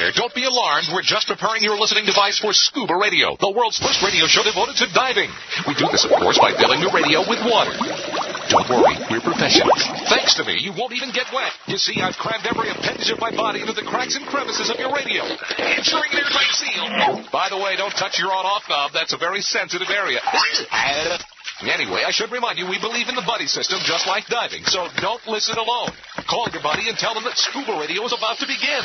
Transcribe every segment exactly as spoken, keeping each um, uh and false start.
there. Don't be alarmed. We're just preparing your listening device for Scuba Radio, the world's first radio show devoted to diving. We do this, of course, by filling your radio with water. Don't worry, we're professionals. Thanks to me, you won't even get wet. You see, I've crammed every appendage of my body into the cracks and crevices of your radio, ensuring an airtight seal. By the way, don't touch your on-off knob. That's a very sensitive area. Anyway, I should remind you, we believe in the buddy system just like diving, so don't listen alone. Call your buddy and tell them that Scuba Radio is about to begin.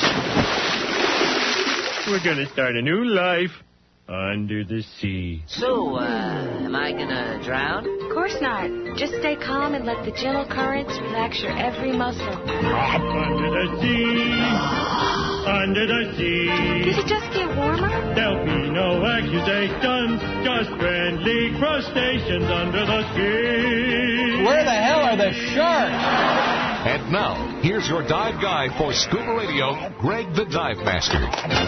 We're going to start a new life under the sea. So, uh, am I gonna drown? Of course not. Just stay calm and let the gentle currents relax your every muscle. Under the sea, under the sea. Did it just get warmer? There'll be no accusations, just friendly crustaceans under the sea. Where the hell are the sharks? And now, here's your dive guide for Scuba Radio, Greg the Dive Master.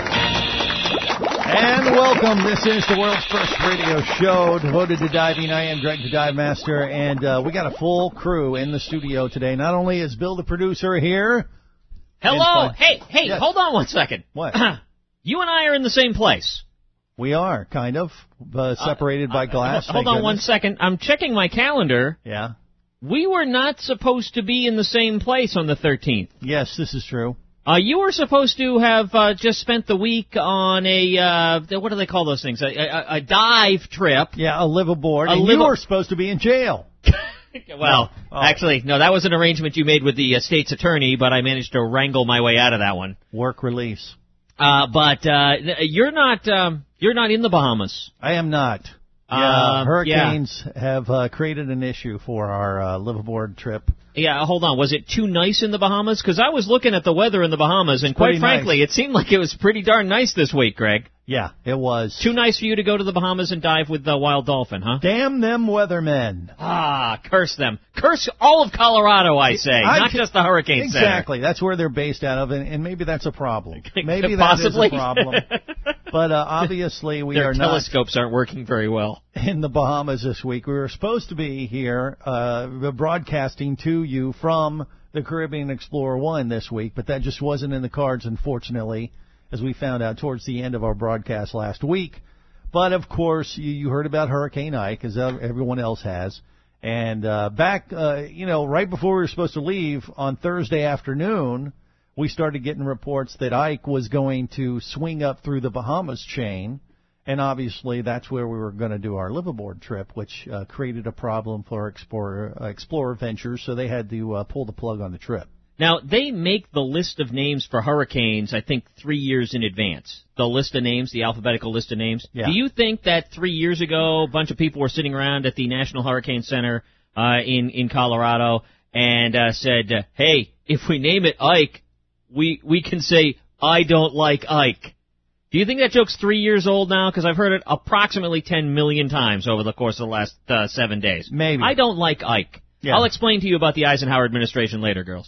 And welcome. This is the world's first radio show devoted to diving. I am Greg the Dive Master, and uh, we got a full crew in the studio today. Not only is Bill the producer here. Hello. Hey, hey, yes. Hold on one second. What? You and I are in the same place. We are, kind of, uh, separated uh, by glass. Uh, hold on goodness. one second. I'm checking my calendar. Yeah. We were not supposed to be in the same place on the thirteenth. Yes, this is true. Uh, you were supposed to have uh, just spent the week on a, uh, what do they call those things, a, a, a dive trip. Yeah, a live aboard, a and live you were supposed to be in jail. Well, oh. actually, no, that was an arrangement you made with the uh, state's attorney, but I managed to wrangle my way out of that one. Work release. Uh, but uh, you're not um, you're not in the Bahamas. I am not. Yeah, uh, hurricanes yeah. have uh, created an issue for our uh, live aboard trip. Yeah, hold on. Was it too nice in the Bahamas? Because I was looking at the weather in the Bahamas, and it's quite frankly, nice. It seemed like it was pretty darn nice this week, Greg. Yeah, it was. Too nice for you to go to the Bahamas and dive with the wild dolphin, huh? Damn them weathermen. Ah, curse them. Curse all of Colorado, I say, I not can, just the Hurricane exactly. Center. Exactly. That's where they're based out of, and, and maybe that's a problem. Maybe Possibly. that is a problem. But uh, obviously we Their are telescopes not aren't working very well. in the Bahamas this week. We were supposed to be here uh, broadcasting to you from the Caribbean Explorer one this week, but that just wasn't in the cards, unfortunately, as we found out towards the end of our broadcast last week. But, of course, you, you heard about Hurricane Ike, as everyone else has. And uh, back, uh, you know, right before we were supposed to leave on Thursday afternoon, we started getting reports that Ike was going to swing up through the Bahamas chain. And obviously that's where we were going to do our live aboard trip, which uh, created a problem for Explorer, uh, Explorer Ventures, so they had to uh, pull the plug on the trip. Now, they make the list of names for hurricanes, I think, three years in advance. The list of names, the alphabetical list of names. Yeah. Do you think that three years ago a bunch of people were sitting around at the National Hurricane Center uh, in, in Colorado and uh, said, uh, hey, if we name it Ike, we, we can say, I don't like Ike? Do you think that joke's three years old now? Because I've heard it approximately ten million times over the course of the last uh, seven days. Maybe. I don't like Ike. Yeah. I'll explain to you about the Eisenhower administration later, girls.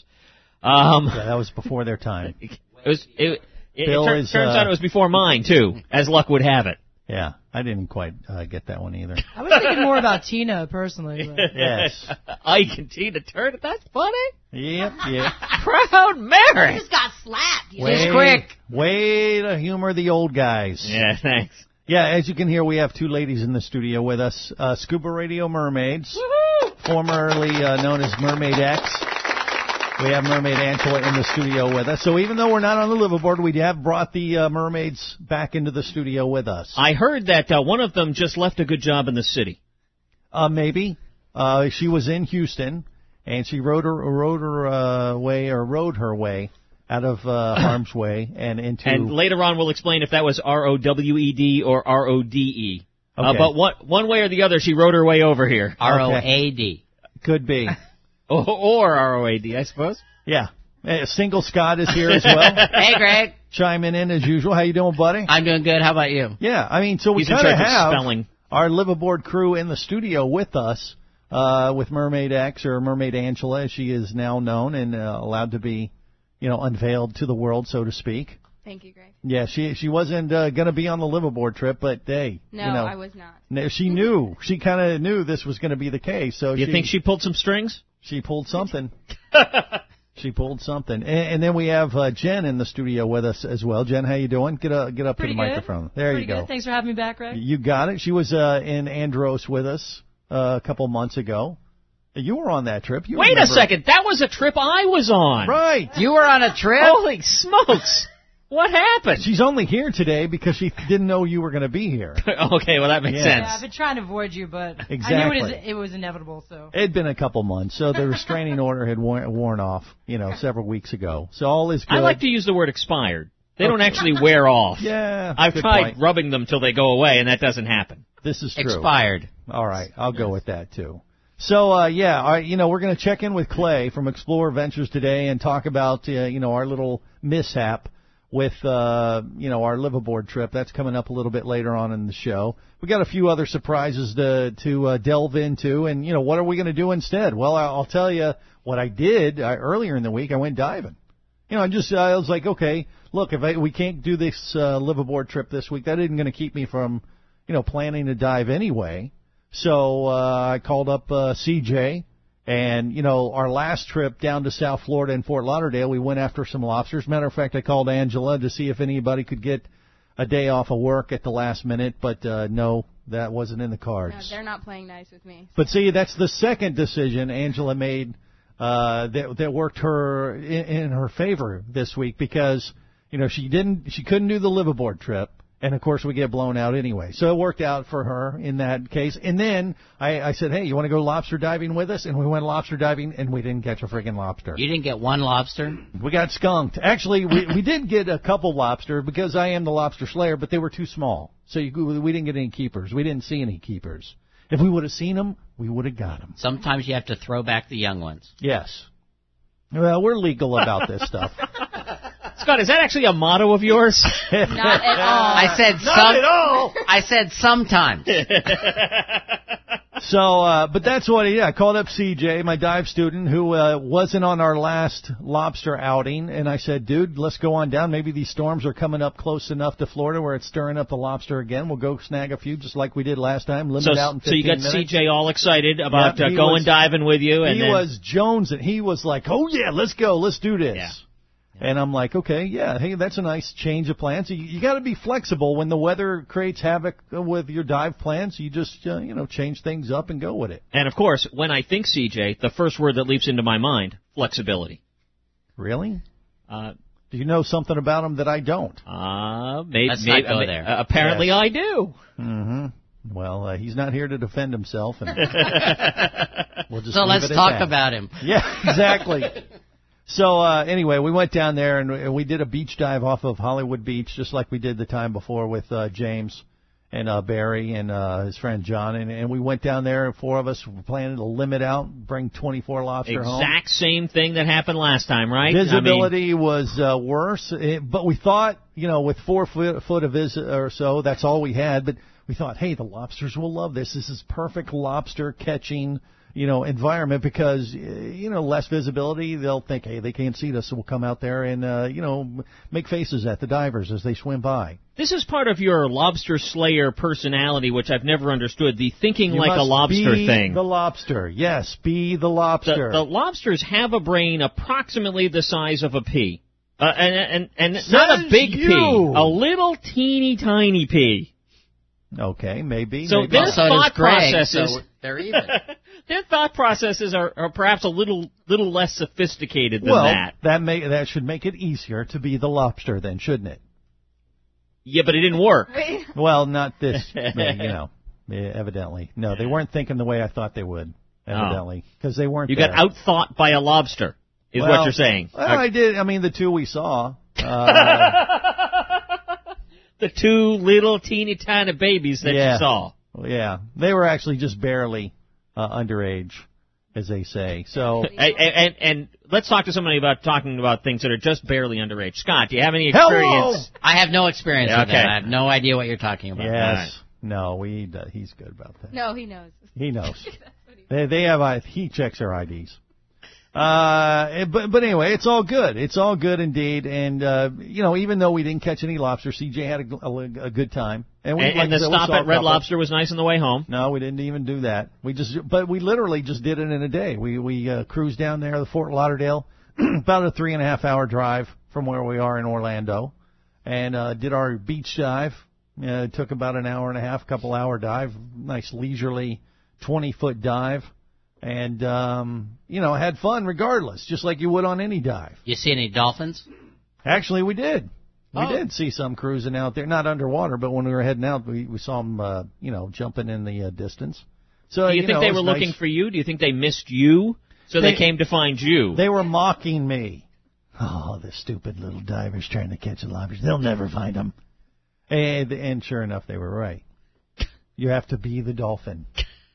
Um, yeah, that was before their time. It was. It, it, Bill it tur- is, turns uh, out it was before mine too, as luck would have it. Yeah, I didn't quite uh, get that one either. I was thinking more about Tina personally. But. Yes. Ike and Tina Turner. That's funny. Yep, yep. Proud Mary. Just got slapped. You know? Way, Just quick. Way to humor the old guys. Yeah, thanks. Yeah, as you can hear, we have two ladies in the studio with us. Uh, Scuba Radio Mermaids, Woohoo! formerly uh, known as Mermaid X. We have Mermaid Angela in the studio with us. So even though we're not on the liveaboard, we have brought the uh, mermaids back into the studio with us. I heard that uh, one of them just left a good job in the city. Uh, maybe. Uh, she was in Houston, and she rode her, rode her uh, way, or rode her way out of uh, harm's way and into... And later on we'll explain if that was R O W E D or R O D E. Okay. Uh, but one, one way or the other, she rode her way over here. R O A D. Could be. Or, or R O A D, I suppose. Yeah. Uh, Single Scott is here as well. Hey, Greg. Chiming in as usual. How you doing, buddy? I'm doing good. How about you? Yeah, I mean, so we He's in kind of charge of have spelling. our liveaboard crew in the studio with us, uh, with Mermaid X, or Mermaid Angela, as she is now known, and uh, allowed to be, you know, unveiled to the world, so to speak. Thank you, Greg. Yeah, she she wasn't uh, going to be on the liveaboard trip, but hey, No, you know, I was not. no, she knew. She kind of knew this was going to be the case. So You she, think she pulled some strings? she pulled something. She pulled something. And, and then we have uh, Jen in the studio with us as well. Jen, how you doing? Get uh, get up Pretty to the good. microphone. There Pretty you go. Good. Thanks for having me back, Greg. You got it. She was uh, in Andros with us uh, a couple months ago. You were on that trip. You Wait remember. a second. That was a trip I was on. Right. You were on a trip? Holy smokes. What happened? She's only here today because she didn't know you were going to be here. Okay, well, that makes Yeah. sense. Yeah, I've been trying to avoid you, but Exactly. I knew it was, it was inevitable. So It had been a couple months, so the restraining order had worn, worn off, you know, several weeks ago. So all is good. I like to use the word expired. They don't actually wear off. Yeah. I've good tried point. rubbing them till they go away, and that doesn't happen. This is true. Expired. All right, I'll go with that too. So uh, yeah, all right, you know, we're going to check in with Clay from Explorer Ventures today and talk about uh, you know our little mishap with uh, you know our liveaboard trip. That's coming up a little bit later on in the show. We got a few other surprises to to uh, delve into, and you know what are we going to do instead? Well, I'll tell you what I did uh, earlier in the week. I went diving. You know, I just I was like, okay, look, if I, we can't do this uh, liveaboard trip this week, that isn't going to keep me from you know planning to dive anyway. So uh, I called up uh, C J, and, you know, our last trip down to South Florida and Fort Lauderdale, we went after some lobsters. Matter of fact, I called Angela to see if anybody could get a day off of work at the last minute, but uh, no, that wasn't in the No, cards. they're not playing nice with me. But see, that's the second decision Angela made uh, that that worked her in, in her favor this week because, you know, she didn't, she couldn't do the liveaboard trip. And, of course, we get blown out anyway. So it worked out for her in that case. And then I, I said, hey, you want to go lobster diving with us? And we went lobster diving, and we didn't catch a friggin' lobster. You didn't get one lobster? We got skunked. Actually, we, we did get a couple lobster because I am the lobster slayer, but they were too small. So you, we didn't get any keepers. We didn't see any keepers. If we would have seen them, we would have got them. Sometimes you have to throw back the young ones. Yes. Well, we're legal about this stuff. Scott, is that actually a motto of yours? Not at all. I said Not some. at all. I said sometimes. So, uh, but that's what, yeah, I called up C J, my dive student, who uh, wasn't on our last lobster outing, and I said, dude, let's go on down. Maybe these storms are coming up close enough to Florida where it's stirring up the lobster again. We'll go snag a few just like we did last time, limit So, out in so fifteen you got minutes. C J all excited about Yep, uh, he going was- diving with you, and He then was Jones, and he was like, oh, yeah, let's go, let's do this. Yeah. And I'm like, okay, yeah, hey, that's a nice change of plans. You, you got to be flexible when the weather creates havoc with your dive plans. You just, uh, you know, change things up and go with it. and of course, when I think C J, the first word that leaps into my mind, flexibility. Really? Uh, Do you know something about him that I don't? uh, maybe, Let's not maybe go uh, there. uh, apparently, Yes. I do. Mm-hmm. Well, uh, he's not here to defend himself, and we'll just So leave let's it at talk that. about him. Yeah, exactly. So uh, anyway, we went down there and we did a beach dive off of Hollywood Beach, just like we did the time before with uh, James and uh, Barry and uh, his friend John, and, and we went down there. Four of us were planning to limit out, bring twenty-four lobster home. Exact same thing that happened last time, right? Visibility was uh, worse, it, but we thought, you know, with four foot, foot of vis or so, that's all we had. But we thought, hey, the lobsters will love this. This is perfect lobster catching, you know, environment because, uh, you know, less visibility. They'll think, hey, they can't see us, so we'll come out there and, uh, you know, make faces at the divers as they swim by. This is part of your lobster slayer personality, which I've never understood. The thinking You like a must lobster be thing. the lobster. Yes, be the The, lobster. the lobsters have a brain approximately the size of a pea. Uh, and and, and not a Says big you. pea, a little teeny tiny pea. Okay, maybe. So maybe. their Well, so does thought Greg, processes, so they're even. their thought processes are, are perhaps a little little less sophisticated than well, that. that may that should make it easier to be the lobster, then, shouldn't it? Yeah, but it didn't work. Well, not this, you know, yeah, evidently. No, they weren't thinking the way I thought they would, evidently, because they weren't You there. got outthought by a lobster, is Well, what you're saying. Well, I did. I mean, the two we saw. Uh, The two little teeny tiny babies that Yeah. you saw. yeah, they were actually just barely uh, underage, as they say. So, And, and, and let's talk to somebody about talking about things that are just barely underage. Scott, do you have any experience? I have no experience with Okay. that. I have no idea what you're talking about. yes, no, we uh, he's good about that. No, he knows. He knows. They they have I he checks their I Ds. Uh, but but anyway, it's all good. It's all good indeed. And uh, you know, even though we didn't catch any lobster, C J had a, a, a good time. And, we, And, like and I the said, we stop saw a at Red couple. Lobster was nice on the way home. No, we didn't even do that. We just, but we literally just did it in a day. We we uh, cruised down there, the Fort Lauderdale, about a three and a half hour drive from where we are in Orlando, and uh, did our beach dive. Uh, it took about an hour and a half, couple hour dive, nice leisurely twenty foot dive, and um, you know, had fun regardless, just like you would on any dive. You see any dolphins? Actually, we did. We Oh. did see some cruising out there, not underwater, but when we were heading out, we, we saw them, uh, you know, jumping in the uh, distance. So Do you, you think know, they it were was looking nice. for you? Do you think they missed you? So they, They- came to find you. They were mocking me. Oh, the stupid little divers trying to catch the lobsters. They'll never find them. And, and sure enough, they were right. You have to be the dolphin.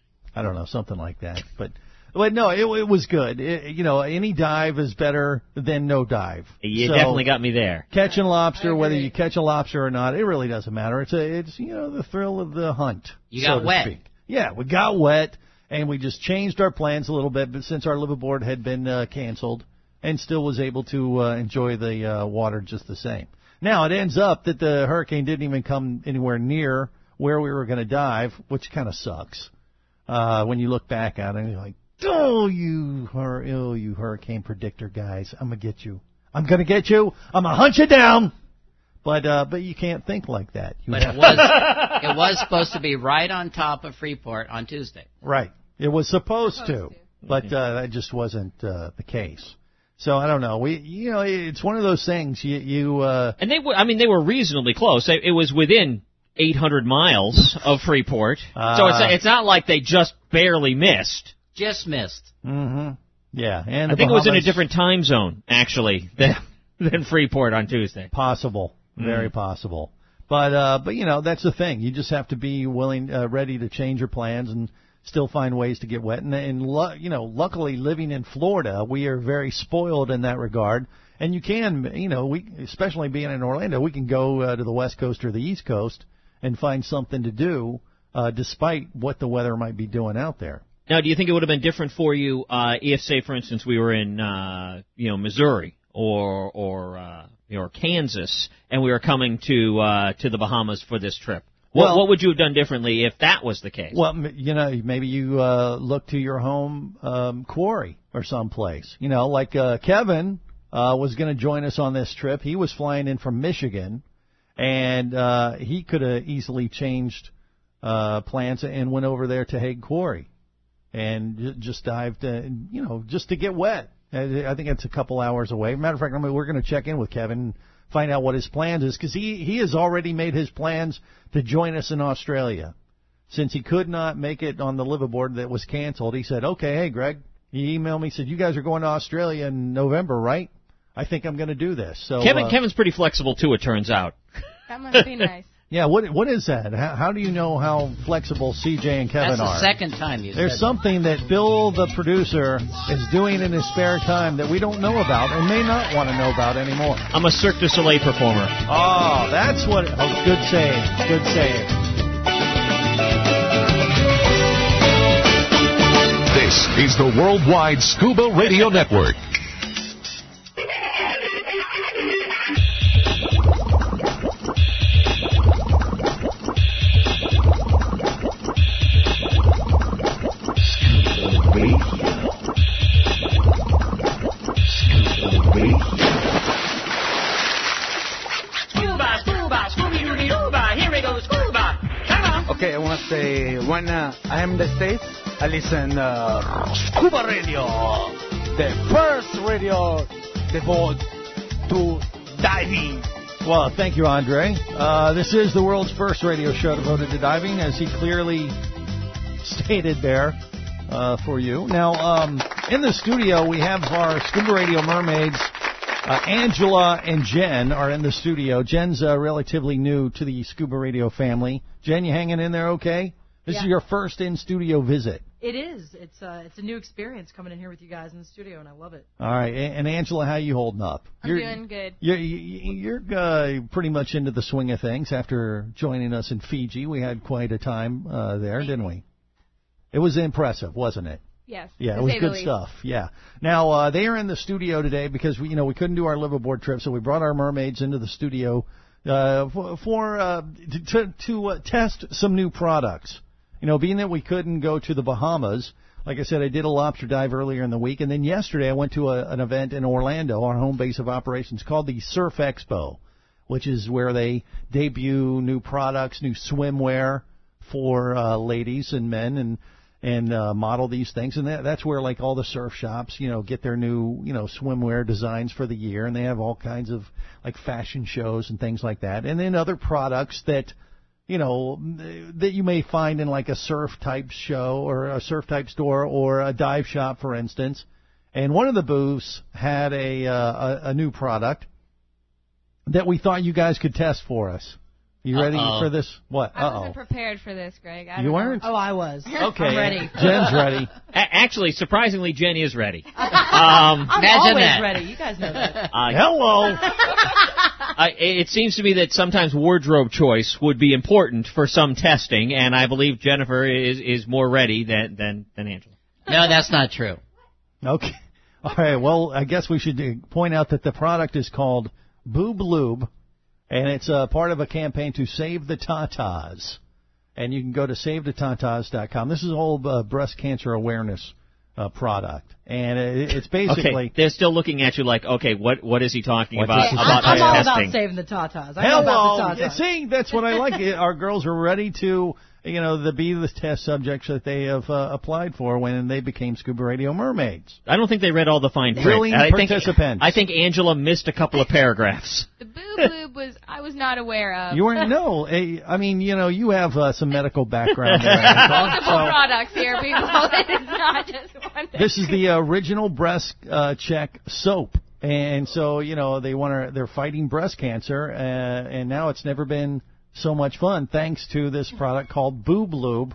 I don't know, something like that. But, but no, it, it was good. It, you know, any dive is better than no dive. You So, definitely got me there. catching lobster, whether you catch a lobster or not, it really doesn't matter. It's a, it's you know, the thrill of the hunt. You so got to wet. speak. Yeah, we got wet, and we just changed our plans a little bit, but since our liveaboard had been uh, canceled, and still was able to uh, enjoy the uh, water just the same. Now it ends up that the hurricane didn't even come anywhere near where we were going to dive, which kind of sucks uh, when you look back at it and you're like, oh, you, hur- oh, you hurricane predictor guys, I'm gonna get you. I'm gonna get you. I'm gonna hunt you down. But uh, but you can't think like that. You But have it was it was supposed to be right on top of Freeport on Tuesday. Right. It was supposed, Supposed to, to. but uh, that just wasn't uh, the case. So I don't know. We, you know, it's one of those things. You, you uh, And they were, I mean, they were reasonably close. It it was within eight hundred miles of Freeport. so it's, Uh. it's not like they just barely missed. Just missed. mm-hmm. Yeah, and I the think it was in a Bahamas, different time zone, actually, than, than Freeport on Tuesday. Possible, very possible. But uh, but you know, that's the thing. You just have to be willing, uh, ready to change your plans and still find ways to get wet. And, and lu- you know, luckily living in Florida, we are very spoiled in that regard. And you can, you know, we, especially being in Orlando, we can go uh, to the West Coast or the East Coast and find something to do, uh, despite what the weather might be doing out there. Now, do you think it would have been different for you uh, if, say, for instance, we were in, uh, you know, Missouri or or uh, or Kansas, and we were coming to uh, to the Bahamas for this trip? What, Well- what would you have done differently if that was the case? Well, m- you know, maybe you uh, look to your home um, quarry or someplace. You know, like uh, Kevin uh, was going to join us on this trip. He was flying in from Michigan, and uh, he could have easily changed uh, plans and went over there to Hague Quarry and j- just dived, uh, you know, just to get wet. I I think it's a couple hours away. Matter of fact, I mean, we're going to check in with Kevin and find out what his plans is, because he, he has already made his plans to join us in Australia. Since he could not make it on the liveaboard that was canceled, he said, okay, hey, Greg, he emailed me, said, you guys are going to Australia in November, right? I think I'm going to do this. So Kevin uh, Kevin's pretty flexible, too, it turns out. That must be nice. yeah, what what is that? How, how do you know how flexible C J and Kevin That's the are? second time you There's said something that Bill, the producer, is doing in his spare time that we don't know about and may not want to know about anymore. I'm a Cirque du Soleil performer. Oh, that's what. Oh, good save. Good save. This is the Worldwide Scuba Radio Network. Scuba, scuba, Scooby-Dooby-Dooba, here we go, scuba. Come on. Okay, I want to say when uh, I am in the States, I listen uh, Scuba Radio, the first radio devoted to diving. Well, thank you, Andre. Uh, this is the world's first radio show devoted to diving, as he clearly stated there uh, for you. Now, um, in the studio, we have our Scuba Radio mermaids. Uh, Angela and Jen are in the studio. Jen's uh, relatively new to the Scuba Radio family. Jen, you hanging in there okay? This Yeah. is your first in-studio visit. It is. It's uh, it's a new experience coming in here with you guys in the studio, and I love it. All right. And, and Angela, how you holding up? I'm doing good. You're, you're uh, pretty much into the swing of things after joining us in Fiji. We had quite a time uh, there, didn't we? It was impressive, wasn't it? Yes. Yeah, to it was say the good least. stuff. Yeah. Now uh, they are in the studio today because we, you know, we couldn't do our liveaboard trip, so we brought our mermaids into the studio uh, for, for uh, to to uh, test some new products. You know, being that we couldn't go to the Bahamas, like I said, I did a lobster dive earlier in the week, and then yesterday I went to a, an event in Orlando, our home base of operations, called the Surf Expo, which is where they debut new products, new swimwear for uh, ladies and men, and and uh, model these things. And that, that's where, like, all the surf shops, you know, get their new, you know, swimwear designs for the year, and they have all kinds of, like, fashion shows and things like that. And then other products that, you know, that you may find in, like, a surf-type show or a surf-type store or a dive shop, for instance. And one of the booths had a, uh, a, a new product that we thought you guys could test for us. You ready Uh-oh. for this? What? I Uh-oh. wasn't prepared for this, Greg. I You don't weren't? Know. Oh, I was. Okay. I'm ready. Jen's ready. A- actually, surprisingly, Jen is ready. Um, I'm Imagine always that. ready. You guys know that. uh, Hello. I, it seems to me that sometimes wardrobe choice would be important for some testing, and I believe Jennifer is, is more ready than, than, than Angela. No, that's not true. Okay. All right. Well, I guess we should uh, point out that the product is called Boob Lube, and it's uh, part of a campaign to save the tatas. And you can go to save the tatas dot com. This is a whole uh, breast cancer awareness uh, product, and it, it's basically. Okay, they're still looking at you like, okay, what what is he talking What about? this is about I'm all testing? about saving the tatas. I know Hello. about the tatas. See, that's what I like. Our girls are ready to, you know, the be the test subjects that they have uh, applied for when they became Scuba Radio mermaids. I don't think they read all the fine print. Willing I think, participants. I think Angela missed a couple of paragraphs. The boob lube was I was not aware of. You weren't, no. eh, I mean, you know, you have uh, some medical background there. Angela. Multiple products here, people. It is not just one thing. This is the original breast uh, check soap. And so, you know, they want to, they're fighting breast cancer, uh, and now it's never been so much fun thanks to this product called Boob Lube.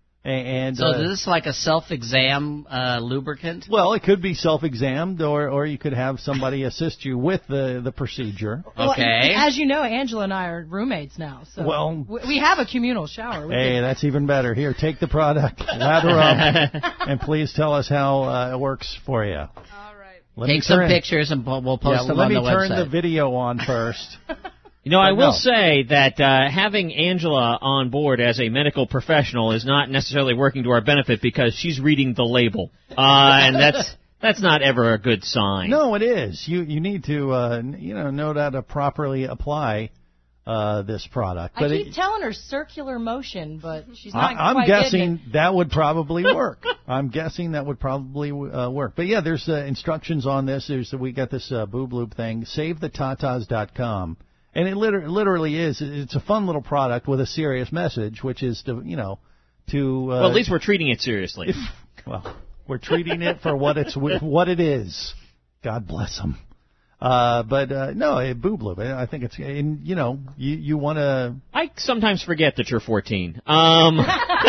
And So uh, is this like a self-exam uh, lubricant? well, it could be self-examined, or or you could have somebody assist you with the the procedure. Well, Okay. as you know, Angela and I are roommates now. So Well- we we have a communal shower. We Hey, can- that's even better. Here, take the product, lather up, and please tell us how uh, it works for you. All right. Let me Take some turn- pictures and po- we'll post Yeah, them let on me the turn website. the video on first. You know, I But will no. say that uh, having Angela on board as a medical professional is not necessarily working to our benefit because she's reading the label, uh, and that's that's not ever a good sign. No, it is. You you need to uh, you know know how to properly apply uh, this product. I But keep it, telling her circular motion, but she's not I, I'm quite getting guessing that would probably work. I'm guessing that would probably uh, work. But yeah, there's uh, instructions on this. There's we got this uh, boob loop thing. save the tatas dot com. And it liter- literally is. It's a fun little product with a serious message, which is to, you know, to. Uh, Well, at least we're treating it seriously. if, well, we're treating it for what it's what it is. God bless them. Uh, but uh, no, a boob lube. I think it's, and, you know, you you want to. I sometimes forget that you're fourteen. Um,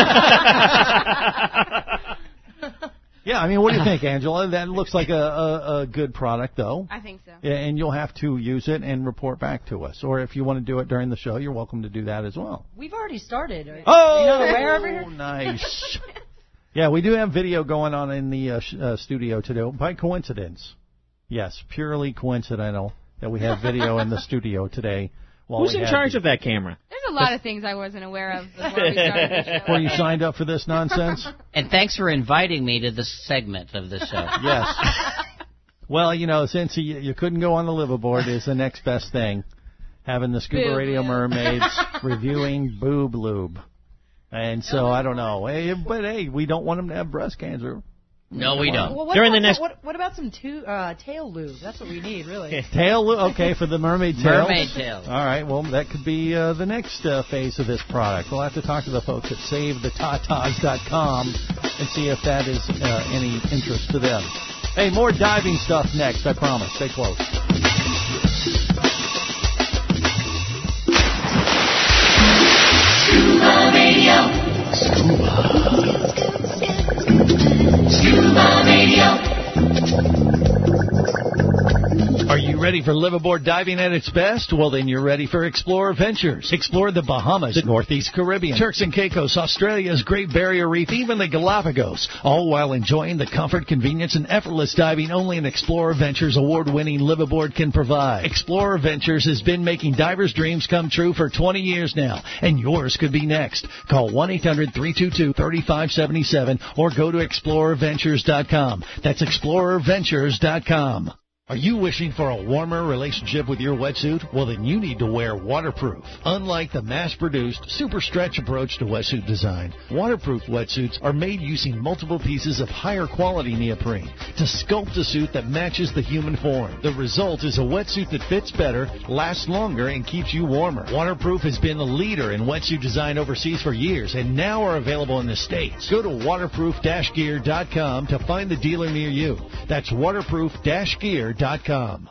Yeah, I mean, what do you think, Angela? That looks like a, a, a good product, though. I think so. Yeah, and you'll have to use it and report back to us. Or if you want to do it during the show, you're welcome to do that as well. We've already started. Oh, you know, where over here? nice. Yeah, we do have video going on in the uh, sh- uh, studio today by coincidence. Yes, purely coincidental that we have video in the studio today. While who's we in have charge the- of that camera? There's a lot of things I wasn't aware of before we started the show. Before you signed up for this nonsense? And thanks for inviting me to this segment of the show. Yes. Well, you know, since you, you couldn't go on the liveaboard is the next best thing. Having the Scuba Boob Radio lube. Mermaids reviewing boob lube. And so, I don't know. Hey, but hey, we don't want them to have breast cancer. No, we don't. Well, what During about the next- what, what about some two, uh, tail lube? That's what we need, really. Tail lube, okay, for the mermaid tail. Mermaid tail. All right, well, that could be uh, the next uh, phase of this product. We'll have to talk to the folks at save the tatas dot com and see if that is uh, any interest to them. Hey, more diving stuff next, I promise. Stay close. Scuba Radio. Scuba. Scuba Radio. Are you ready? Ready for liveaboard diving at its best? Well, then you're ready for Explorer Ventures. Explore the Bahamas, the Northeast Caribbean, Turks and Caicos, Australia's Great Barrier Reef, even the Galapagos, all while enjoying the comfort, convenience, and effortless diving only an Explorer Ventures award-winning liveaboard can provide. Explorer Ventures has been making divers' dreams come true for twenty years now, and yours could be next. Call one eight hundred three two two three five seven seven or go to explorer ventures dot com. That's explorer ventures dot com. Are you wishing for a warmer relationship with your wetsuit? Well, then you need to wear waterproof. Unlike the mass-produced, super stretch approach to wetsuit design, waterproof wetsuits are made using multiple pieces of higher quality neoprene to sculpt a suit that matches the human form. The result is a wetsuit that fits better, lasts longer, and keeps you warmer. Waterproof has been the leader in wetsuit design overseas for years and now are available in the States. Go to waterproof dash gear dot com to find the dealer near you. That's waterproof dash gear dot com.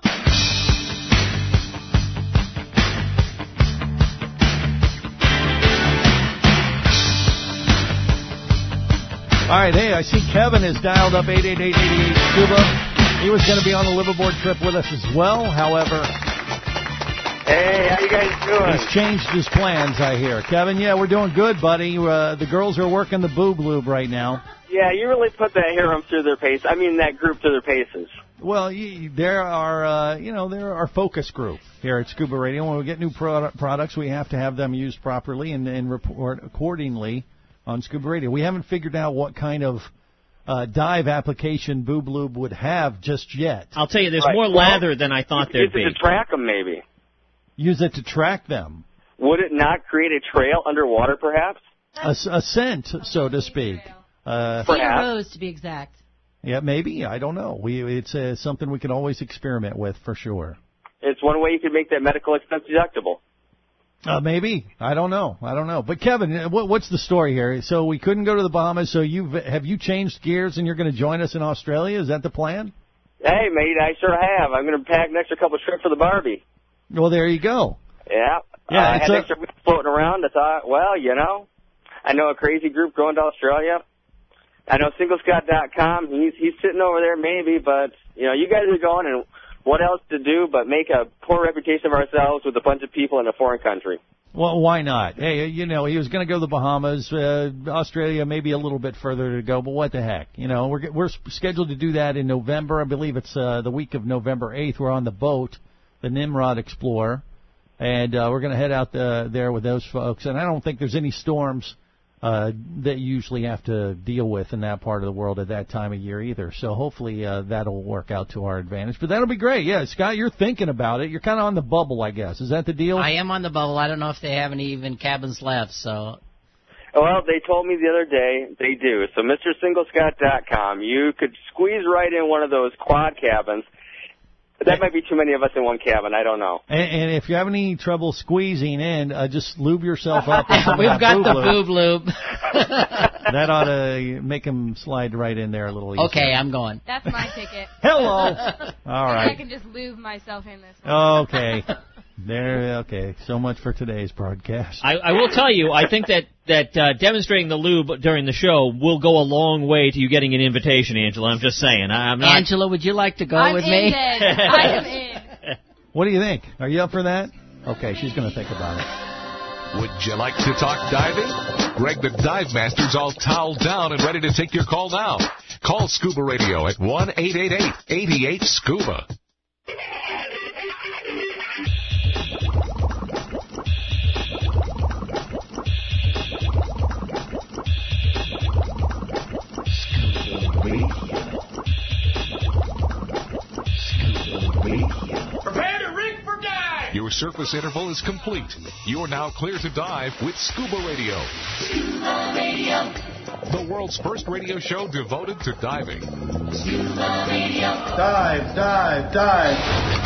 All right, hey, I see Kevin has dialed up eight eight eight, eight eight Scuba. He was going to be on a liveaboard trip with us as well, however... Hey, how you guys doing? He's changed his plans, I hear. Kevin, yeah, we're doing good, buddy. Uh, the girls are working the boob lube right now. Yeah, you really put that harem through their pace. I mean, that group through their paces. Well, there are, uh, you know, there are our focus group here at Scuba Radio. When we get new product, products, we have to have them used properly and, and report accordingly on Scuba Radio. We haven't figured out what kind of uh, dive application Boob Lube would have just yet. I'll tell you, there's right. more well, lather than I thought there'd be. Use it to track them, maybe. Use it to track them. Would it not create a trail underwater, perhaps? A, a scent, so to speak. Uh, Peter Rose, to be exact. Yeah, maybe. I don't know. We It's uh, something we can always experiment with for sure. It's one way you could make that medical expense deductible. Uh, maybe. I don't know. I don't know. But, Kevin, what, what's the story here? So we couldn't go to the Bahamas, so you've, have you changed gears and you're going to join us in Australia? Is that the plan? Hey, mate, I sure have. I'm going to pack an extra couple trips for the Barbie. Well, there you go. Yeah. Yeah, uh, I had a... extra weeks floating around. I thought, well, you know, I know a crazy group going to Australia. I know Single Scott dot com. He's he's sitting over there, maybe, but you know, you guys are going, and what else to do but make a poor reputation of ourselves with a bunch of people in a foreign country? Well, why not? Hey, you know, he was going to go to the Bahamas, uh, Australia, maybe a little bit further to go, but what the heck? You know, we're we're scheduled to do that in November. I believe it's uh, the week of November eighth. We're on the boat, the Nimrod Explorer, and uh, we're going to head out the, there with those folks. And I don't think there's any storms uh, that you usually have to deal with in that part of the world at that time of year either. So hopefully uh, that'll work out to our advantage. But that'll be great. Yeah, Scott, you're thinking about it. You're kind of on the bubble, I guess. Is that the deal? I am on the bubble. I don't know if they have any even cabins left, so... Well, they told me the other day they do. So Mister Single Scott dot com, you could squeeze right in one of those quad cabins. That might be too many of us in one cabin. I don't know. And, and if you have any trouble squeezing in, uh, just lube yourself up. With some We've of that got boob the lube. boob lube. That ought to make him slide right in there a little easier. Okay, I'm going. That's my ticket. Hello. All right. I can just lube myself in this one. Okay. There. Okay. So much for today's broadcast. I, I will tell you, I think that that uh, demonstrating the lube during the show will go a long way to you getting an invitation, Angela. I'm just saying. I, I'm not. Angela, would you like to go I'm with in me? then. I am in. What do you think? Are you up for that? Okay, she's going to think about it. Would you like to talk diving? Greg the Dive Master's all toweled down and ready to take your call now. Call Scuba Radio at one eight eight eight, eight eight, SCUBA. Prepare to rig for dive! Your surface interval is complete. You're now clear to dive with Scuba Radio. Scuba Radio. The world's first radio show devoted to diving. Scuba Radio. Dive, dive, dive.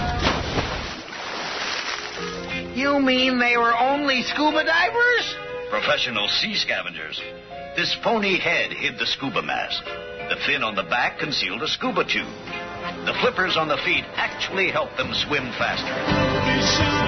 You mean they were only scuba divers? Professional sea scavengers. This phony head hid the scuba mask. The fin on the back concealed a scuba tube. The flippers on the feet actually helped them swim faster.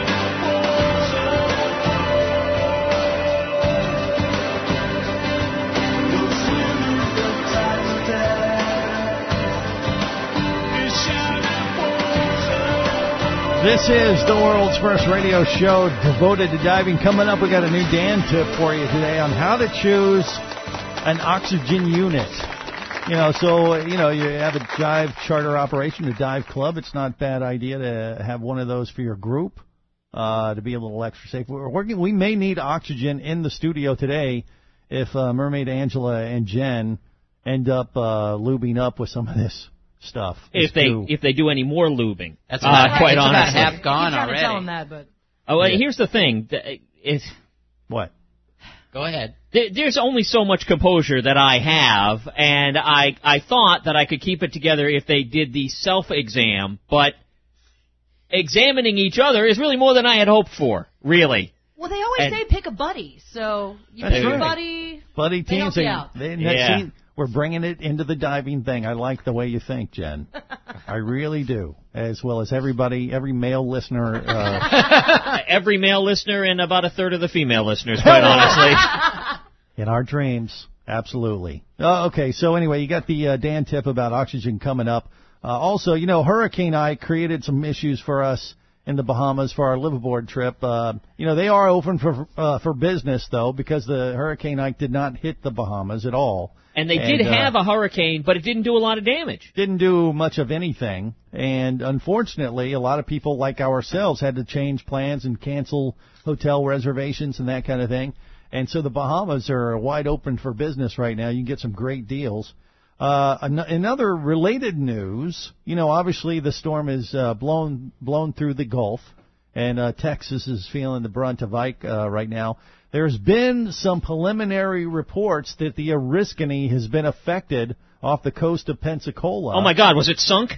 This is the world's first radio show devoted to diving. Coming up, we got a new Dan tip for you today on how to choose an oxygen unit. You know, so, you know, you have a dive charter operation, a dive club. It's not a bad idea to have one of those for your group uh, to be a little extra safe. We're working. We may need oxygen in the studio today if uh, Mermaid Angela and Jen end up uh, lubing up with some of this stuff. If they goo. if they do any more lubing, That's about, uh, quite it's honestly. about half gone You already. tell them that, but Oh, well, Yeah. here's the thing. Th- It's, What? Go ahead. th- there's only so much composure that I have, and I I thought that I could keep it together if they did the self-exam, but examining each other is really more than I had hoped for, really. well, they always And- say pick a buddy. So you That's pick right. a buddy. Buddy They help teams. you They, out. they, Yeah. see, we're bringing it into the diving thing. I like the way you think, Jen. I really do. As well as everybody, every male listener. Uh, Every male listener and about a third of the female listeners, quite honestly. in our dreams. Absolutely. Uh, okay, so anyway, you got the uh, Dan tip about oxygen coming up. Uh, also, you know, Hurricane Ike created some issues for us in the Bahamas for our liveaboard trip. Uh, you know, they are open for uh, for business, though, because the Hurricane Ike did not hit the Bahamas at all. And they did uh, have a hurricane, but it didn't do a lot of damage. Didn't do much of anything. And unfortunately, a lot of people like ourselves had to change plans and cancel hotel reservations and that kind of thing. And so the Bahamas are wide open for business right now. You can get some great deals. Uh, an- another related news, you know, obviously the storm is uh, blown blown through the Gulf, and uh, Texas is feeling the brunt of Ike uh, right now. There's been some preliminary reports that the Oriskany has been affected off the coast of Pensacola. Oh, my God, was it sunk?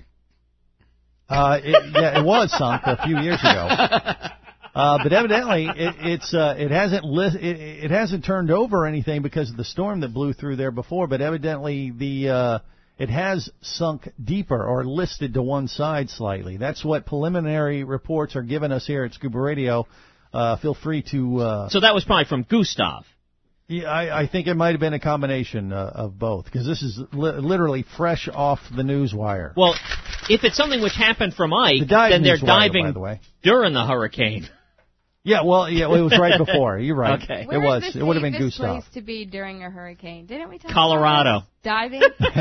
Uh, it, yeah, it was sunk a few years ago. Uh, but evidently, it, it's uh, it hasn't li- it, it hasn't turned over or anything because of the storm that blew through there before. But evidently, the uh, it has sunk deeper or listed to one side slightly. That's what preliminary reports are giving us here at Scuba Radio. Uh, feel free to. Uh, So that was probably from Gustav. yeah, I, I think it might have been a combination uh, of both because this is li- literally fresh off the news wire. Well, if it's something which happened from Ike, The dive then they're news wire, diving by the way. during the hurricane. Yeah, well, yeah, well, it was right before. You're right. Okay. Where it was. is the It would have been safest Gustav. place to be during a hurricane? Didn't we talk Colorado. about this? Diving?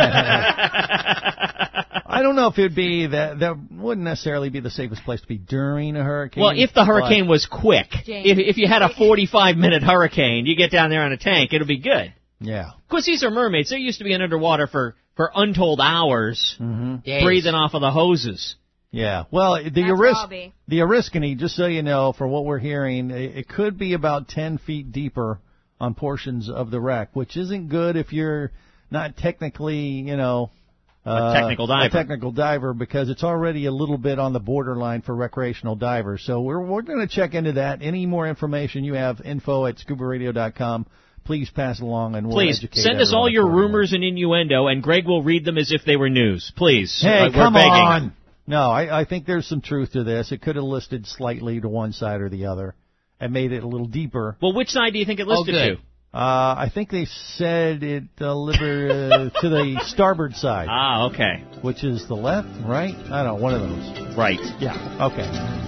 I don't know if it would be that. That wouldn't necessarily be the safest place to be during a hurricane. Well, if the hurricane but- was quick, James. if if you had a forty-five minute hurricane, you get down there on a tank, it'll be good. yeah, Of course, these are mermaids. They're used to being underwater for, for untold hours, mm-hmm. Days. breathing off of the hoses. yeah. Well, the That's Oris- Robbie. the Oriskany, just so you know, for what we're hearing, it, it could be about ten feet deeper on portions of the wreck, which isn't good if you're not technically, you know. Uh, technical diver. A technical diver, because it's already a little bit on the borderline for recreational divers. So we're we're going to check into that. Any more information you have, info at scuba radio dot com. Please pass it along, and we'll Please, educate send us all everyone your accordingly. rumors and innuendo, and Greg will read them as if they were news. Please. Hey, Uh, we're come begging. on. No, I, I think there's some truth to this. It could have listed slightly to one side or the other and made it a little deeper. Well, which side do you think it listed Oh, good. to? Uh, I think they said it delivered uh, to the starboard side, Ah, okay. which is the left, right? I don't know, one of those. Right. Yeah, okay.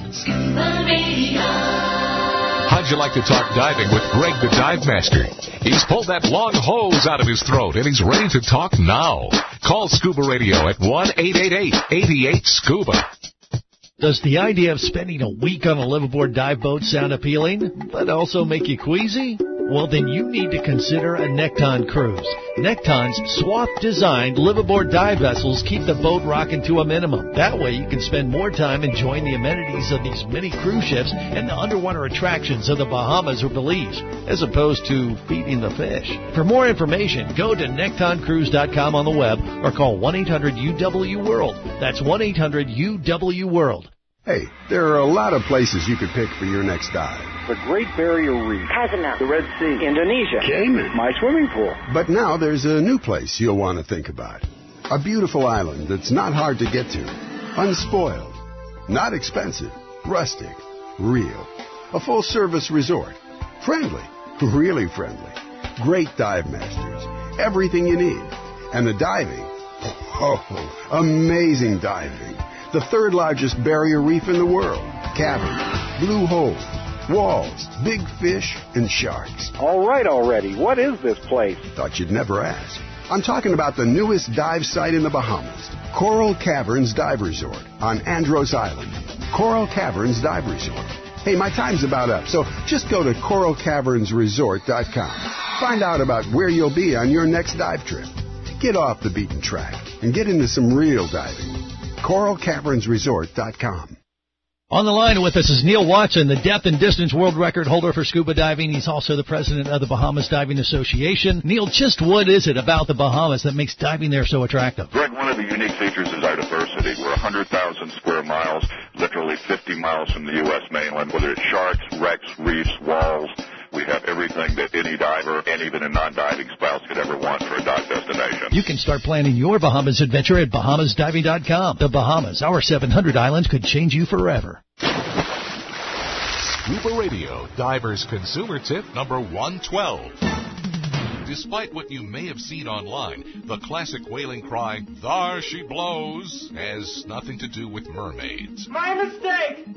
How'd you like to talk diving with Greg the Dive Master? He's pulled that long hose out of his throat, and he's ready to talk now. Call Scuba Radio at one eight eight eight, eight eight, SCUBA. Does the idea of spending a week on a liveaboard dive boat sound appealing, but also make you queasy? Well, then you need to consider a Nekton cruise. Nekton's swath-designed liveaboard dive vessels keep the boat rocking to a minimum. That way you can spend more time enjoying the amenities of these mini cruise ships and the underwater attractions of the Bahamas or Belize, as opposed to feeding the fish. For more information, go to nekton cruise dot com on the web or call one eight hundred U W world. That's one eight hundred U W world. Hey, there are a lot of places you could pick for your next dive. The Great Barrier Reef, Casanova, the Red Sea, Indonesia, Cayman, my swimming pool. But now there's a new place you'll want to think about. A beautiful island that's not hard to get to. Unspoiled. Not expensive. Rustic. Real. A full-service resort. Friendly. Really friendly. Great dive masters. Everything you need. And the diving. Oh, amazing diving. The third largest barrier reef in the world. Caverns, blue holes, walls, big fish, and sharks. All right already. What is this place? Thought you'd never ask. I'm talking about the newest dive site in the Bahamas. Coral Caverns Dive Resort on Andros Island. Coral Caverns Dive Resort. Hey, my time's about up, so just go to coral caverns resort dot com. Find out about where you'll be on your next dive trip. Get off the beaten track and get into some real diving. coral caverns resort dot com. On the line with us is Neil Watson, the depth and distance world record holder for scuba diving. He's also the president of the Bahamas Diving Association. Neil, just what is it about the Bahamas that makes diving there so attractive? Greg, one of the unique features is our diversity. We're one hundred thousand square miles, literally fifty miles from the U S mainland, whether it's sharks, wrecks, reefs, walls. We have everything that any diver and even a non-diving spouse could ever want for a dive destination. You can start planning your Bahamas adventure at bahamas diving dot com. The Bahamas, our seven hundred islands could change you forever. Scuba Radio, Diver's Consumer Tip number one twelve. Despite what you may have seen online, the classic whaling cry, "Thar she blows," has nothing to do with mermaids. My mistake!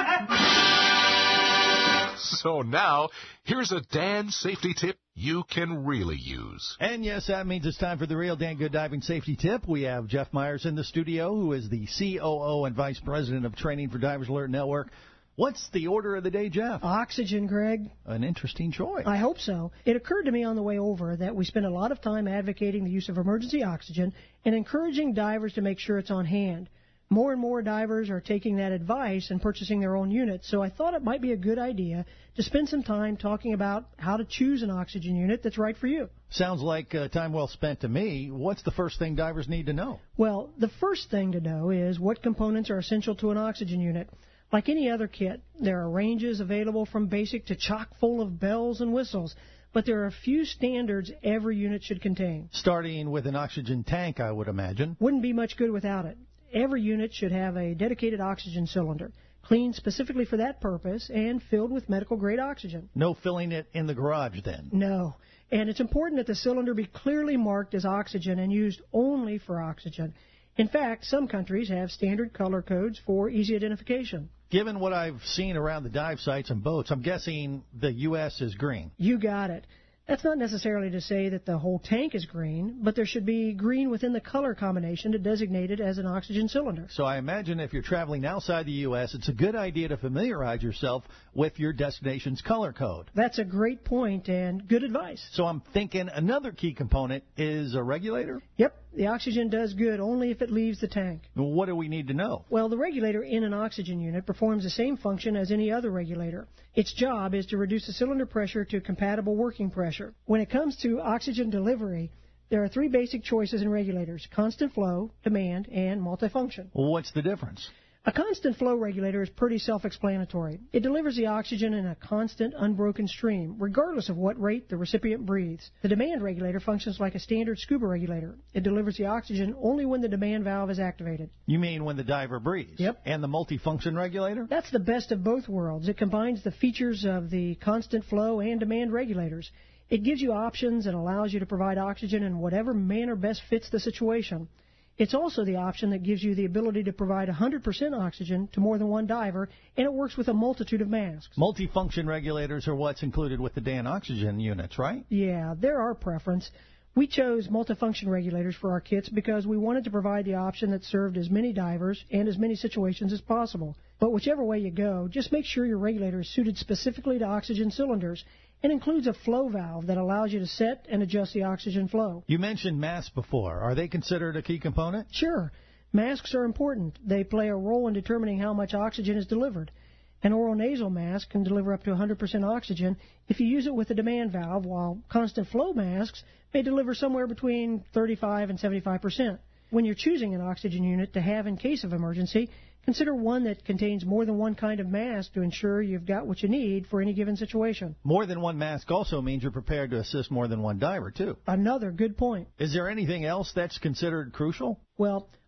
So now, here's a Dan safety tip you can really use. And yes, that means it's time for the real Dan Good Diving Safety Tip. We have Jeff Myers in the studio, who is the C O O and Vice President of Training for Divers Alert Network. What's the order of the day, Jeff? Oxygen, Greg. An interesting choice. I hope so. It occurred to me on the way over that we spend a lot of time advocating the use of emergency oxygen and encouraging divers to make sure it's on hand. More and more divers are taking that advice and purchasing their own units, so I thought it might be a good idea to spend some time talking about how to choose an oxygen unit that's right for you. Sounds like uh, time well spent to me. What's the first thing divers need to know? Well, the first thing to know is what components are essential to an oxygen unit. Like any other kit, there are ranges available from basic to chock full of bells and whistles, but there are a few standards every unit should contain. Starting with an oxygen tank, I would imagine. Wouldn't be much good without it. Every unit should have a dedicated oxygen cylinder, cleaned specifically for that purpose and filled with medical-grade oxygen. No filling it in the garage, then? No. And it's important that the cylinder be clearly marked as oxygen and used only for oxygen. In fact, some countries have standard color codes for easy identification. Given what I've seen around the dive sites and boats, I'm guessing the U S is green. You got it. That's not necessarily to say that the whole tank is green, but there should be green within the color combination to designate it as an oxygen cylinder. So I imagine if you're traveling outside the U S, it's a good idea to familiarize yourself with your destination's color code. That's a great point and good advice. So I'm thinking another key component is a regulator? Yep. The oxygen does good only if it leaves the tank. What do we need to know? Well, the regulator in an oxygen unit performs the same function as any other regulator. Its job is to reduce the cylinder pressure to compatible working pressure. When it comes to oxygen delivery, there are three basic choices in regulators: constant flow, demand, and multifunction. Well, what's the difference? A constant flow regulator is pretty self-explanatory. It delivers the oxygen in a constant, unbroken stream, regardless of what rate the recipient breathes. The demand regulator functions like a standard scuba regulator. It delivers the oxygen only when the demand valve is activated. You mean when the diver breathes? Yep. And the multifunction regulator? That's the best of both worlds. It combines the features of the constant flow and demand regulators. It gives you options and allows you to provide oxygen in whatever manner best fits the situation. It's also the option that gives you the ability to provide one hundred percent oxygen to more than one diver, and it works with a multitude of masks. Multifunction regulators are what's included with the D A N oxygen units, right? Yeah, they're our preference. We chose multifunction regulators for our kits because we wanted to provide the option that served as many divers and as many situations as possible. But whichever way you go, just make sure your regulator is suited specifically to oxygen cylinders and includes a flow valve that allows you to set and adjust the oxygen flow. You mentioned masks before. Are they considered a key component? Sure. Masks are important. They play a role in determining how much oxygen is delivered. An oral nasal mask can deliver up to one hundred percent oxygen if you use it with a demand valve, while constant flow masks may deliver somewhere between thirty-five and seventy-five percent. When you're choosing an oxygen unit to have in case of emergency, consider one that contains more than one kind of mask to ensure you've got what you need for any given situation. More than one mask also means you're prepared to assist more than one diver, too. Another good point. Is there anything else that's considered crucial? Well,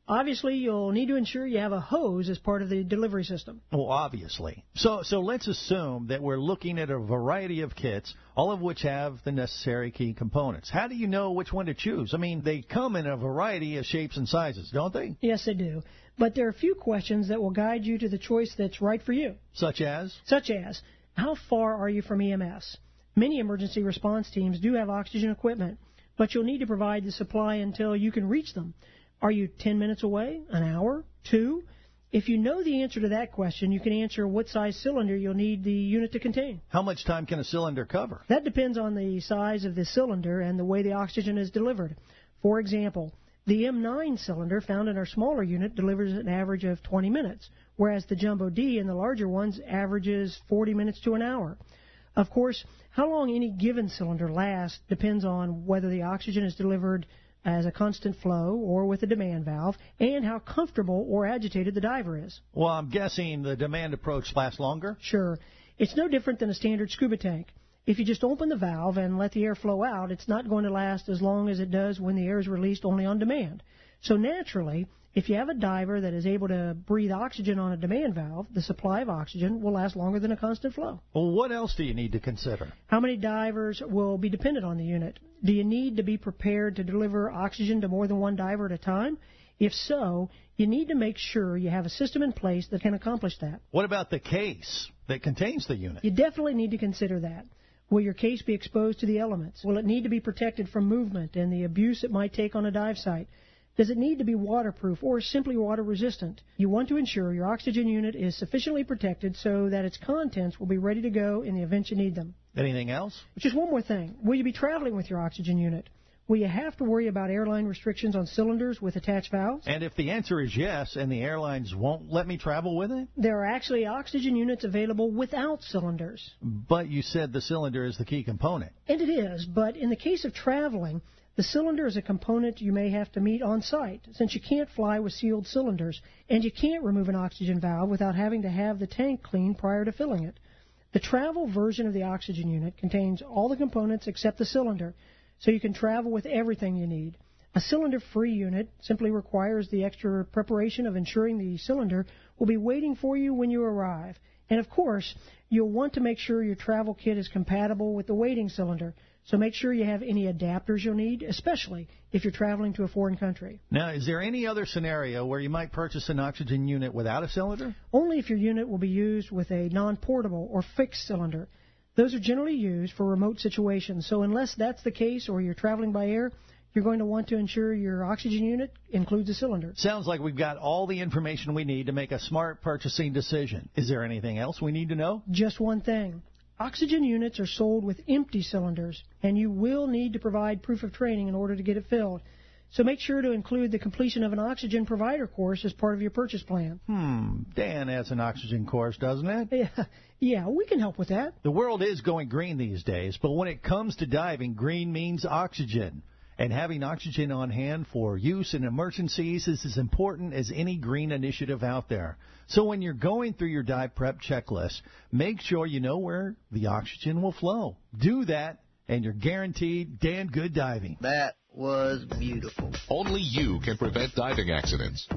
Obviously, you'll need to ensure you have a hose as part of the delivery system. Well, obviously. So so let's assume that we're looking at a variety of kits, all of which have the necessary key components. How do you know which one to choose? I mean, they come in a variety of shapes and sizes, don't they? Yes, they do. But there are a few questions that will guide you to the choice that's right for you. Such as? Such as, how far are you from E M S? Many emergency response teams do have oxygen equipment, but you'll need to provide the supply until you can reach them. Are you ten minutes away? An hour? Two? If you know the answer to that question, you can answer what size cylinder you'll need the unit to contain. How much time can a cylinder cover? That depends on the size of the cylinder and the way the oxygen is delivered. For example, the M nine cylinder found in our smaller unit delivers an average of twenty minutes, whereas the Jumbo D in the larger ones averages forty minutes to an hour. Of course, how long any given cylinder lasts depends on whether the oxygen is delivered as a constant flow or with a demand valve, and how comfortable or agitated the diver is. Well, I'm guessing the demand approach lasts longer? Sure. It's no different than a standard scuba tank. If you just open the valve and let the air flow out, it's not going to last as long as it does when the air is released only on demand. So naturally, if you have a diver that is able to breathe oxygen on a demand valve, the supply of oxygen will last longer than a constant flow. Well, what else do you need to consider? How many divers will be dependent on the unit? Do you need to be prepared to deliver oxygen to more than one diver at a time? If so, you need to make sure you have a system in place that can accomplish that. What about the case that contains the unit? You definitely need to consider that. Will your case be exposed to the elements? Will it need to be protected from movement and the abuse it might take on a dive site? Does it need to be waterproof or simply water resistant? You want to ensure your oxygen unit is sufficiently protected so that its contents will be ready to go in the event you need them. Anything else? Just one more thing. Will you be traveling with your oxygen unit? Will you have to worry about airline restrictions on cylinders with attached valves? And if the answer is yes, and the airlines won't let me travel with it? There are actually oxygen units available without cylinders. But you said the cylinder is the key component. And it is, but in the case of traveling, the cylinder is a component you may have to meet on site, since you can't fly with sealed cylinders, and you can't remove an oxygen valve without having to have the tank cleaned prior to filling it. The travel version of the oxygen unit contains all the components except the cylinder, so you can travel with everything you need. A cylinder-free unit simply requires the extra preparation of ensuring the cylinder will be waiting for you when you arrive. And of course, you'll want to make sure your travel kit is compatible with the waiting cylinder, so make sure you have any adapters you'll need, especially if you're traveling to a foreign country. Now, is there any other scenario where you might purchase an oxygen unit without a cylinder? Only if your unit will be used with a non-portable or fixed cylinder. Those are generally used for remote situations, so unless that's the case or you're traveling by air, you're going to want to ensure your oxygen unit includes a cylinder. Sounds like we've got all the information we need to make a smart purchasing decision. Is there anything else we need to know? Just one thing. Oxygen units are sold with empty cylinders, and you will need to provide proof of training in order to get it filled. So make sure to include the completion of an oxygen provider course as part of your purchase plan. Hmm, Dan has an oxygen course, doesn't it? Yeah, yeah, we can help with that. The world is going green these days, but when it comes to diving, green means oxygen. And having oxygen on hand for use in emergencies is as important as any green initiative out there. So when you're going through your dive prep checklist, make sure you know where the oxygen will flow. Do that, and you're guaranteed damn good diving. That was beautiful. Only you can prevent diving accidents.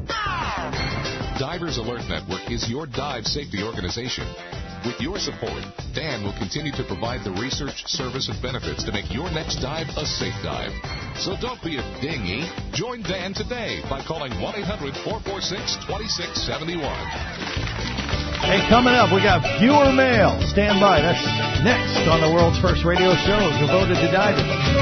Divers Alert Network is your dive safety organization. With your support, Dan will continue to provide the research, service, and benefits to make your next dive a safe dive. So don't be a dinghy. Join Dan today by calling one eight hundred four four six two six seven one. Hey, coming up, we got viewer mail. Stand by. That's next on the world's first radio show devoted to diving.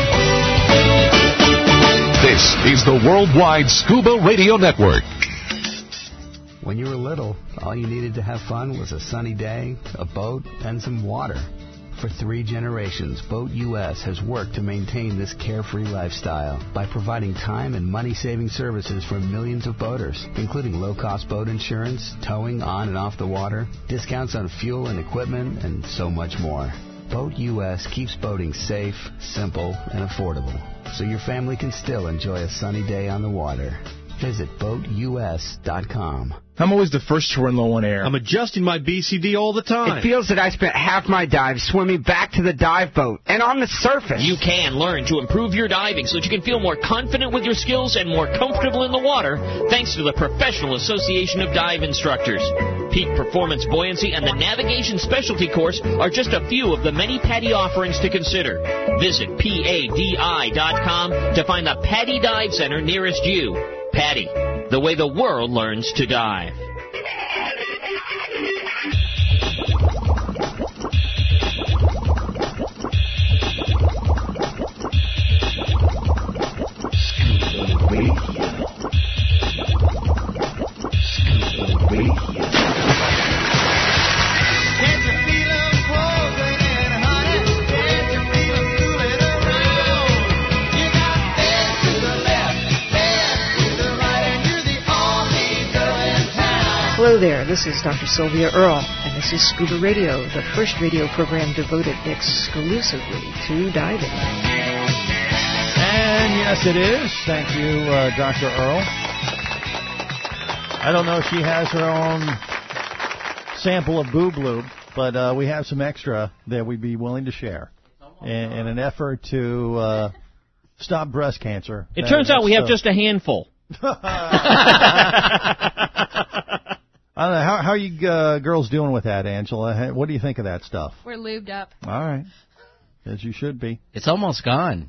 This is the Worldwide Scuba Radio Network. When you were little, all you needed to have fun was a sunny day, a boat, and some water. For three generations, Boat U S has worked to maintain this carefree lifestyle by providing time and money-saving services for millions of boaters, including low-cost boat insurance, towing on and off the water, discounts on fuel and equipment, and so much more. Boat U S keeps boating safe, simple, and affordable, so your family can still enjoy a sunny day on the water. Visit boat U S dot com. I'm always the first to run low on air. I'm adjusting my B C D all the time. It feels that I spent half my dive swimming back to the dive boat and on the surface. You can learn to improve your diving so that you can feel more confident with your skills and more comfortable in the water thanks to the Professional Association of Dive Instructors. Peak Performance Buoyancy and the Navigation Specialty Course are just a few of the many PADI offerings to consider. Visit P A D I dot com to find the PADI Dive Center nearest you. PADI, the way the world learns to dive. Hello there, this is Doctor Sylvia Earle, and this is Scuba Radio, the first radio program devoted exclusively to diving. And yes, it is. Thank you, uh, Doctor Earle. I don't know if she has her own sample of boob lube, but uh, we have some extra that we'd be willing to share in, in an effort to uh, stop breast cancer. It turns out we have just a handful. I don't know. How, how are you uh, girls doing with that, Angela? What do you think of that stuff? We're lubed up. All right. As you should be. It's almost gone.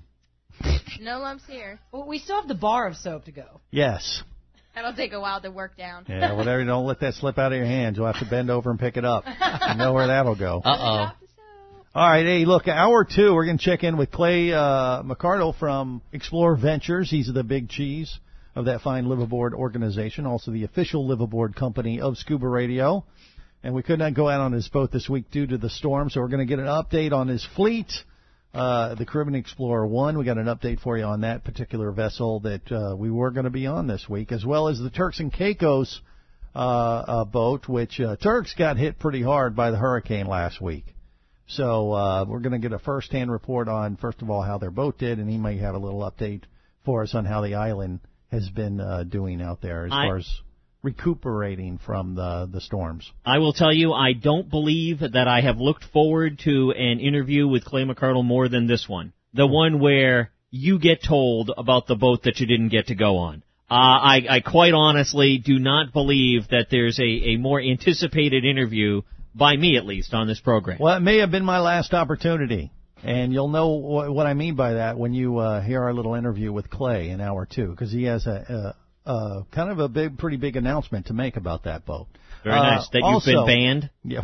No lumps here. Well, we still have the bar of soap to go. Yes. That'll take a while to work down. Yeah, whatever. Don't let that slip out of your hands. You'll have to bend over and pick it up. You know where that'll go. Uh-oh. All right. Hey, look, hour two, we're going to check in with Clay uh, McCardle from Explore Ventures. He's the big cheese of that fine liveaboard organization, also the official liveaboard company of Scuba Radio. And we could not go out on his boat this week due to the storm, so we're going to get an update on his fleet, uh, the Caribbean Explorer one. We got an update for you on that particular vessel that uh, we were going to be on this week, as well as the Turks and Caicos uh, uh, boat, which uh, Turks got hit pretty hard by the hurricane last week. So uh, we're going to get a first-hand report on, first of all, how their boat did, and he may have a little update for us on how the island has been uh, doing out there as I, far as recuperating from the the storms. I will tell you, I don't believe that I have looked forward to an interview with Clay McCardle more than this one. The one where you get told about the boat that you didn't get to go on. Uh, I, I quite honestly do not believe that there's a, a more anticipated interview, by me at least, on this program. Well, it may have been my last opportunity. And you'll know what, what I mean by that when you uh, hear our little interview with Clay in hour two, because he has a, a, a kind of a big, pretty big announcement to make about that boat. Very uh, nice. That also, you've been banned? Yeah.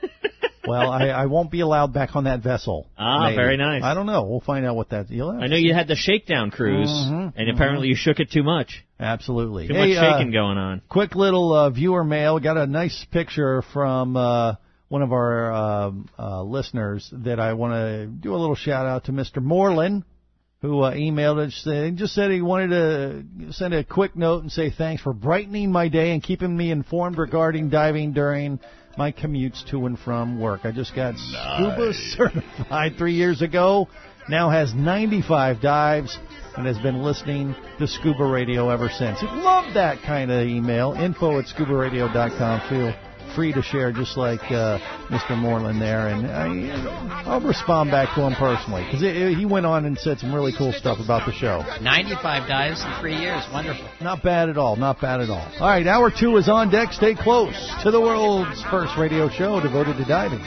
Well, I, I won't be allowed back on that vessel. Ah, maybe. Very nice. I don't know. We'll find out what that. You'll I know you had the shakedown cruise, mm-hmm, and apparently mm-hmm. you shook it too much. Absolutely. Too hey, much shaking uh, going on. Quick little uh, viewer mail. Got a nice picture from Uh, one of our uh, uh, listeners that I want to do a little shout-out to, Mister Moreland, who uh, emailed us. He just said he wanted to send a quick note and say thanks for brightening my day and keeping me informed regarding diving during my commutes to and from work. I just got nice. Scuba certified three years ago, now has ninety-five dives, and has been listening to Scuba Radio ever since. Love that kind of email. Info at scuba radio dot com. Feel free to share, just like uh, Mister Moreland there, and I, I'll respond back to him personally, because he went on and said some really cool stuff about the show. ninety-five dives in three years. Wonderful. Not bad at all. Not bad at all. All right, hour two is on deck. Stay close to the world's first radio show devoted to diving.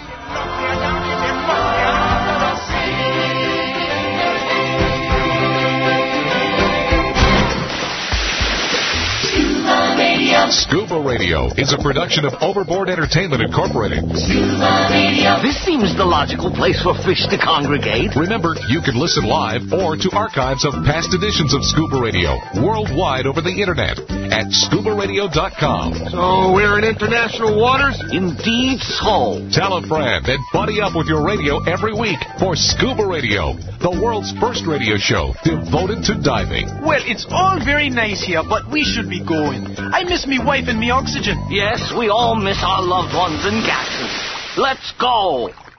Scuba Radio is a production of Overboard Entertainment Incorporated. Scuba Radio. This seems the logical place for fish to congregate. Remember, you can listen live or to archives of past editions of Scuba Radio worldwide over the Internet at scuba radio dot com. So we're in international waters? Indeed so. Tell a friend and buddy up with your radio every week for Scuba Radio, the world's first radio show devoted to diving. Well, it's all very nice here, but we should be going. I miss me wife and me oxygen. Yes, we all miss our loved ones and gases. Let's go.